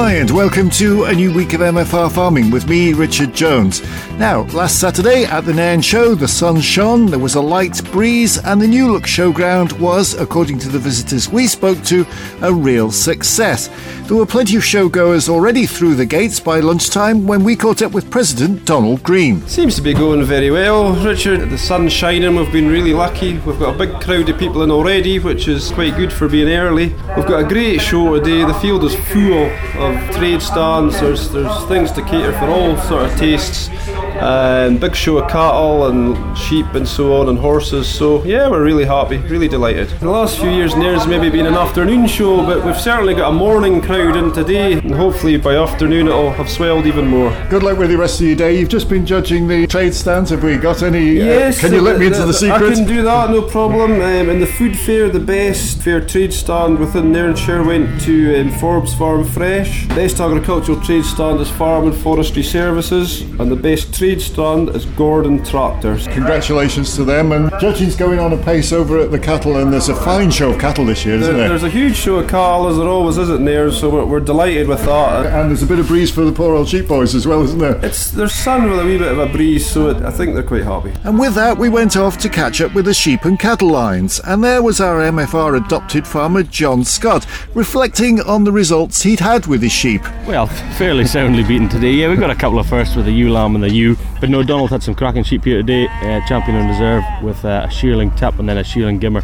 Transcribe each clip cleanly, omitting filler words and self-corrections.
Hi and welcome to a new week of MFR Farming with me, Richard Jones. Now, last Saturday at the Nairn Show, the sun shone, there was a light breeze and the New Look Showground was, according to the visitors we spoke to, a real success. There were plenty of showgoers already through the gates by lunchtime when we caught up with President Donald Green. Seems to be going very well, Richard. The sun's shining, we've been really lucky. We've got a big crowd of people in already, which is quite good for being early. We've got a great show today. The field is full of trade stands. There's things to cater for all sort of tastes. And big show of cattle and sheep and so on and horses. So yeah, we're really happy, really delighted. The last few years Nairn's maybe been an afternoon show, but we've certainly got a morning crowd in today, and hopefully by afternoon it'll have swelled even more. Good luck with the rest of your day. You've just been judging the trade stands. Have we got any? Yes. Can you let me into the secret? I can do that, no problem. In the food fair, the best fair trade stand within Nairnshire went to Forbes Farm Fresh. Best agricultural trade stand is Farm and Forestry Services, and the best trade stand is Gordon Tractors. Congratulations to them, and judging's going on apace over at the cattle, and there's a fine show of cattle this year, isn't there? There's a huge show of cattle, as there always is at Nairn, so we're delighted with that. And there's a bit of breeze for the poor old sheep boys as well, isn't there? There's sun with a wee bit of a breeze, so I think they're quite happy. And with that we went off to catch up with the sheep and cattle lines, and there was our MFR adopted farmer John Scott reflecting on the results he'd had with his sheep. Well, fairly soundly beaten today. Yeah, we got a couple of firsts with the ewe lamb and the ewe, but no, Donald had some cracking sheep here today, champion on reserve with a shearling tip and then a shearling gimmer.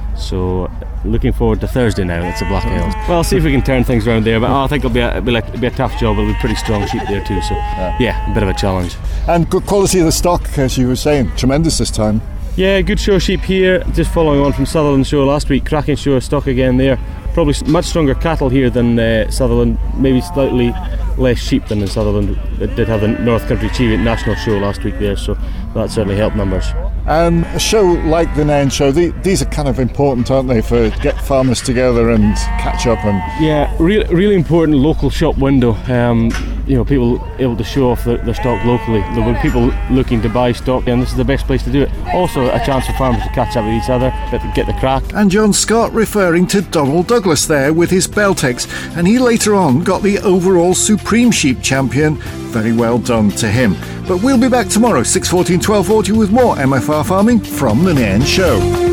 So looking forward to Thursday now. It's a Black Hills. Well, see if we can turn things around there, but I think it'll be a tough job. It'll be pretty strong sheep there too, so yeah, a bit of a challenge. And good quality of the stock, as you were saying, tremendous this time. Yeah, good show sheep here, just following on from Sutherland show last week. Cracking show of stock again there. Probably much stronger cattle here than Sutherland, maybe slightly less sheep than in Sutherland. It did have the North Country Achievement National show last week there, so that certainly helped numbers. A show like the Nairn Show, these are kind of important, aren't they, for get farmers together and catch up and... Yeah, really important local shop window. People able to show off their stock locally. There will be people looking to buy stock, and this is the best place to do it. Also a chance for farmers to catch up with each other, get the crack. And John Scott referring to Donald Douglas there with his Beltex, and he later on got the overall Supreme Sheep Champion. Very well done to him. But we'll be back tomorrow, 6:40 and 12:40 with more MFR Farming from the Nairn Show.